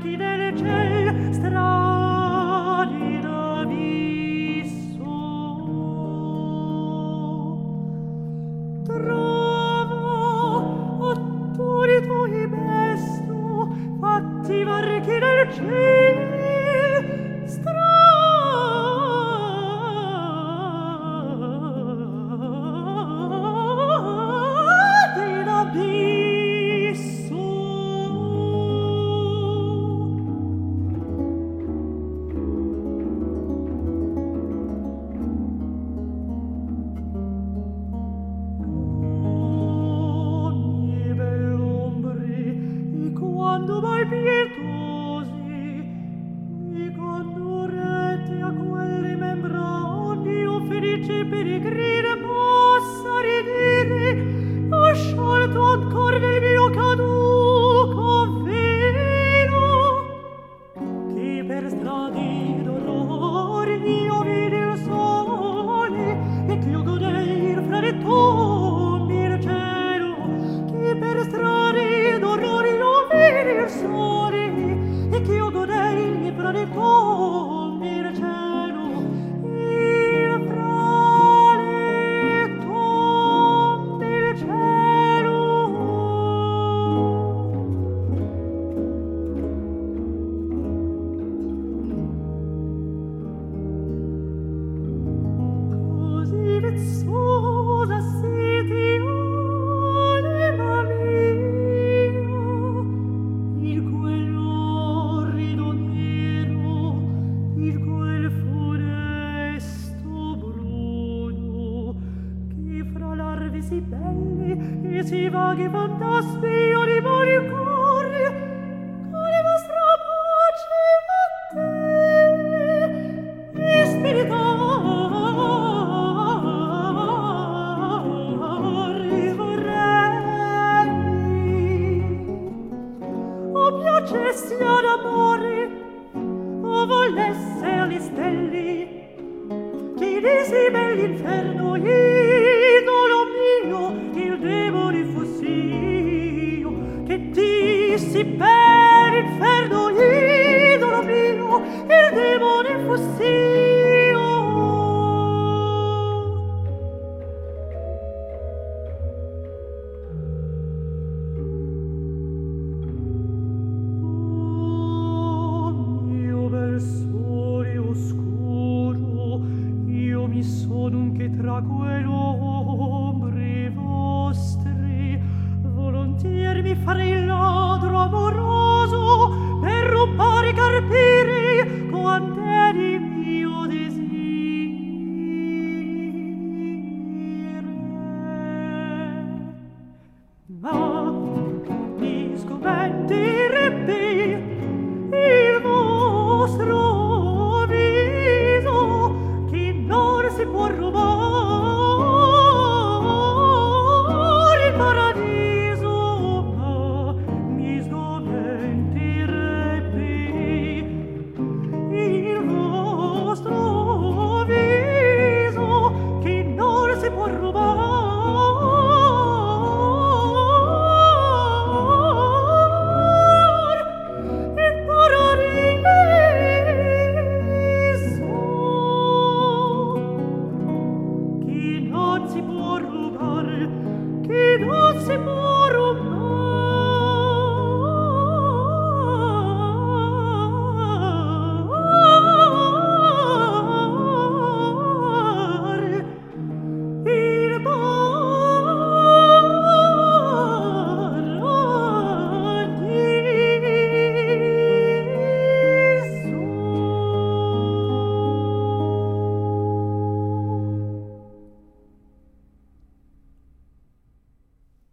varchi del ciel strani d'abisso. Trovo attori tuoi besto, fatti varchi del ciel peregrina possa ridire, ho sciolto ancor del mio caduco velo, che per strade d'orrore io vidi il sole, e che io godei fra le tombe il cielo, che per strade d'orrore io vidi il sole, e che io godei fra le tombe il cielo. Si belli e si vaghi fantasmi io di mori corri con la vostra pace a te e spiritari vorrei o piacessi ad amore o volesse agli stelli che desi bell'inferno idolo il demone fossi io che dissi per inferno idolo mio il demone fossi io. Oh mio bel sole oscuro, io mi sono anche tra quello volontieri mi farei il ladro amoroso per rubare i carpiri quant'è di